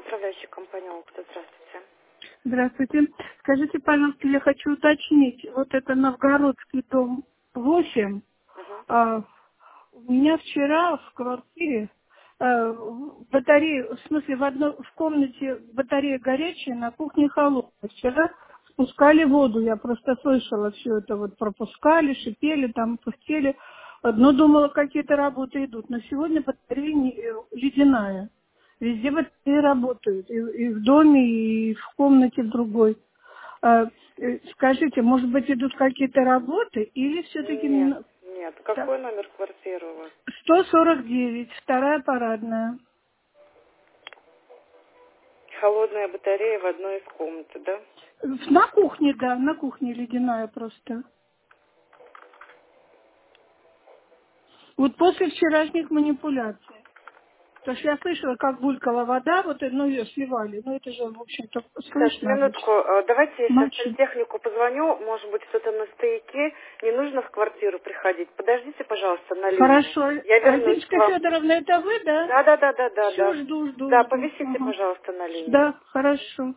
управляющая компания «Окта». Здравствуйте. Здравствуйте. Скажите, пожалуйста, я хочу уточнить. Вот это Новгородский дом 8. Угу. У меня вчера в квартире батарея, в смысле, в комнате батарея горячая, на кухне холодная. Вчера спускали воду, я просто слышала все это, вот пропускали, шипели, там пыхтели. Но думала, какие-то работы идут. Но сегодня батарея ледяная. Везде батареи работают. И в доме, и в комнате в другой. Скажите, может быть, идут какие-то работы или все-таки... Нет, нет. Так, Какой номер квартиры у вас? 149, вторая парадная. Холодная батарея в одной из комнат, да? На кухне, да, на кухне ледяная просто. Вот после вчерашних манипуляций. Потому что я слышала, как булькала вода, вот, ну, ее сливали. Ну, это же, в общем-то, Сейчас, слышно же. минутку. Давайте я сейчас Ночью. сантехнику позвоню. Может быть, кто-то на стояке. Не нужно в квартиру приходить. Подождите, пожалуйста, на линии. Хорошо. Я вернусь к Альбинская вам. Федоровна, это вы, да? Да, да, да, да, да, Все, да. жду. Да, повисите, Ага. пожалуйста, на линии. Да, хорошо.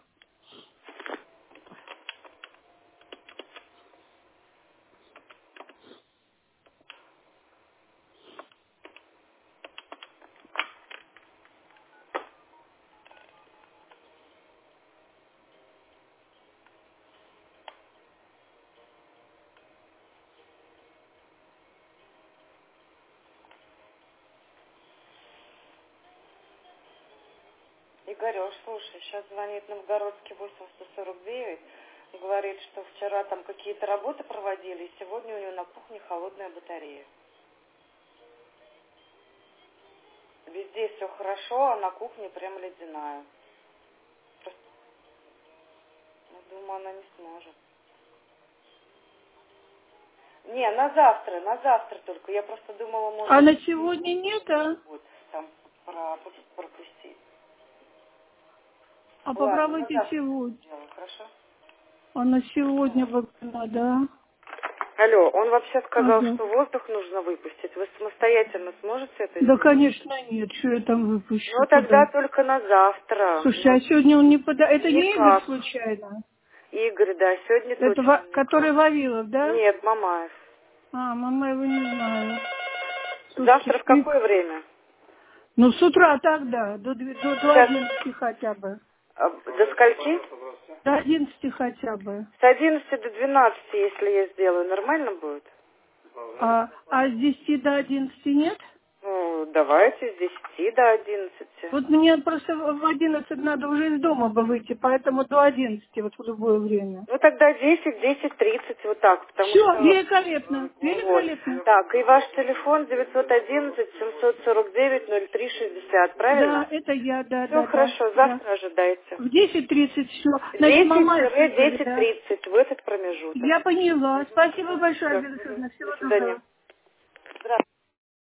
Игорёш, слушай, сейчас звонит Новгородский 8149, говорит, что вчера там какие-то работы проводили, и сегодня у него на кухне холодная батарея. Везде все хорошо, а на кухне прям ледяная. Просто, думаю, она не сможет. Не, на завтра только. Я просто думала, может А на быть, сегодня нет, а? вот там пропустить. А Ладно, на попробуйте завтра сегодня. сделаю, хорошо? А на сегодня бы надо, Алло, он вообще а? сказал, Ага. что воздух нужно выпустить. Вы самостоятельно сможете это Да, сделать? конечно, нет. Что я там выпущу? Ну, тогда Куда? только на завтра. Слушайте, а сегодня он не пода... Это не Игорь Никак. случайно? Игорь, да, сегодня Это точно который никак. Вавилов, да? Нет, Мамаев. А, мама его не знаю. Слушайте, Завтра в шпик. какое время? Ну, с утра тогда, до Сейчас 11 хотя бы. до скольки? До 11 хотя бы. С 11 до 12, если я сделаю, нормально будет? А с 10 до 11 нет? Ну, давайте с 10 до 11. Вот мне просто в 11 надо уже из дома бы выйти, поэтому до 11 вот в любое время. Ну, тогда 10:30 вот так, потому Все, что... великолепно, Вот. великолепно. Так, и ваш телефон 911-749-0360, Да, правильно? это я, Все хорошо, да. завтра ожидайте. В 10:30 все. Значит, Мамаев Игорь, да. 10-10:30 в этот промежуток. Я поняла. Спасибо большое, Все. Альбина Александровна. До Всего свидания. доброго. Здравствуйте.